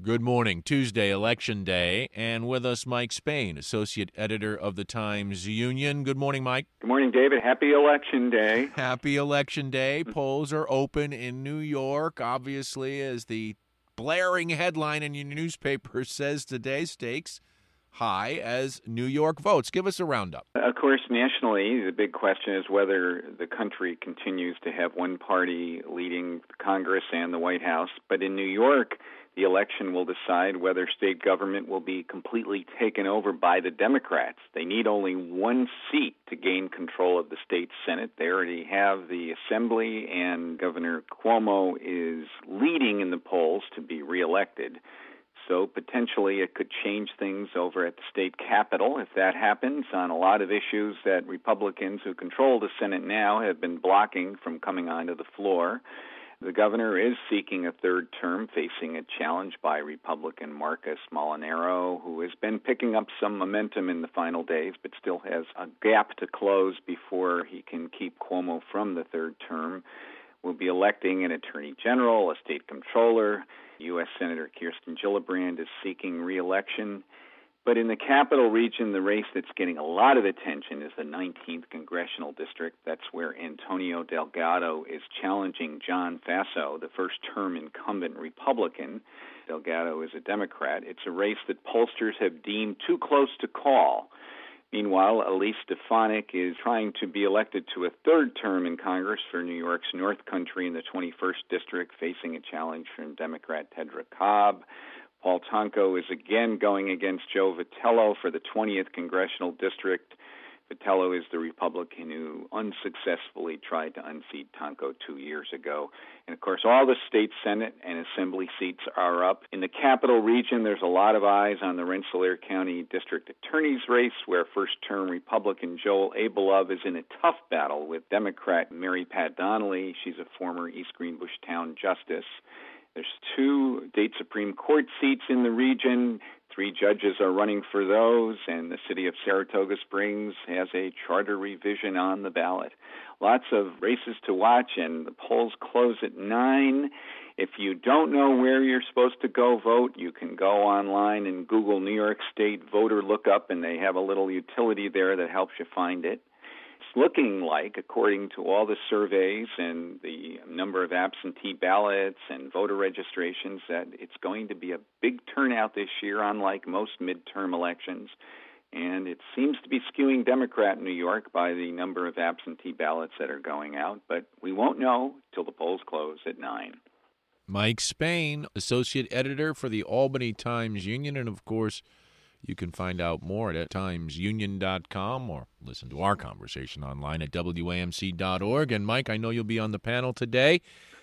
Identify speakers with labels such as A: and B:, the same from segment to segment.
A: Good morning. Tuesday, Election Day, and with us, Mike Spain, Associate Editor of the Times-Union. Good morning, Mike.
B: Good morning, David. Happy Election Day.
A: Happy Election Day. Polls are open in New York, obviously, as the blaring headline in your newspaper says today, stakes high as New York votes. Give us a roundup.
B: Of course, nationally, the big question is whether the country continues to have one party leading Congress and the White House. But in New York, the election will decide whether state government will be completely taken over by the Democrats. They need only one seat to gain control of the state Senate. They already have the Assembly, and Governor Cuomo is leading in the polls to be reelected. So potentially it could change things over at the state capitol if that happens on a lot of issues that Republicans who control the Senate now have been blocking from coming onto the floor. The governor is seeking a third term, facing a challenge by Republican Marcus Molinaro, who has been picking up some momentum in the final days, but still has a gap to close before he can keep Cuomo from the third term. We'll be electing an attorney general, a state comptroller. U.S. Senator Kirsten Gillibrand is seeking re-election. But in the Capital Region, the race that's getting a lot of attention is the 19th Congressional District. That's where Antonio Delgado is challenging John Faso, the first-term incumbent Republican. Delgado is a Democrat. It's a race that pollsters have deemed too close to call. Meanwhile, Elise Stefanik is trying to be elected to a third term in Congress for New York's North Country in the 21st District, facing a challenge from Democrat Tedra Cobb. Paul Tonko is again going against Joe Vitello for the 20th Congressional District. Vitello is the Republican who unsuccessfully tried to unseat Tonko 2 years ago. And, of course, all the state Senate and Assembly seats are up. In the Capital Region, there's a lot of eyes on the Rensselaer County District Attorney's race, where first-term Republican Joel Abelov is in a tough battle with Democrat Mary Pat Donnelly. She's a former East Greenbush Town Justice. There's 2 state Supreme Court seats in the region. 3 judges are running for those, and the city of Saratoga Springs has a charter revision on the ballot. Lots of races to watch, and the polls close at 9. If you don't know where you're supposed to go vote, you can go online and Google New York State voter lookup, and they have a little utility there that helps you find it. Looking like, according to all the surveys and the number of absentee ballots and voter registrations, that it's going to be a big turnout this year, unlike most midterm elections. And it seems to be skewing Democrat in New York by the number of absentee ballots that are going out. But we won't know till the polls close at 9.
A: Mike Spain, Associate Editor for the Albany Times-Union, and, of course, you can find out more at timesunion.com or listen to our conversation online at WAMC.org. And, Mike, I know you'll be on the panel today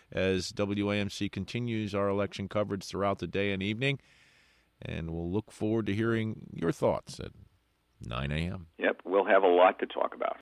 A: as WAMC continues our election coverage throughout the day and evening. And we'll look forward to hearing your thoughts at 9 a.m.
B: Yep, we'll have a lot to talk about.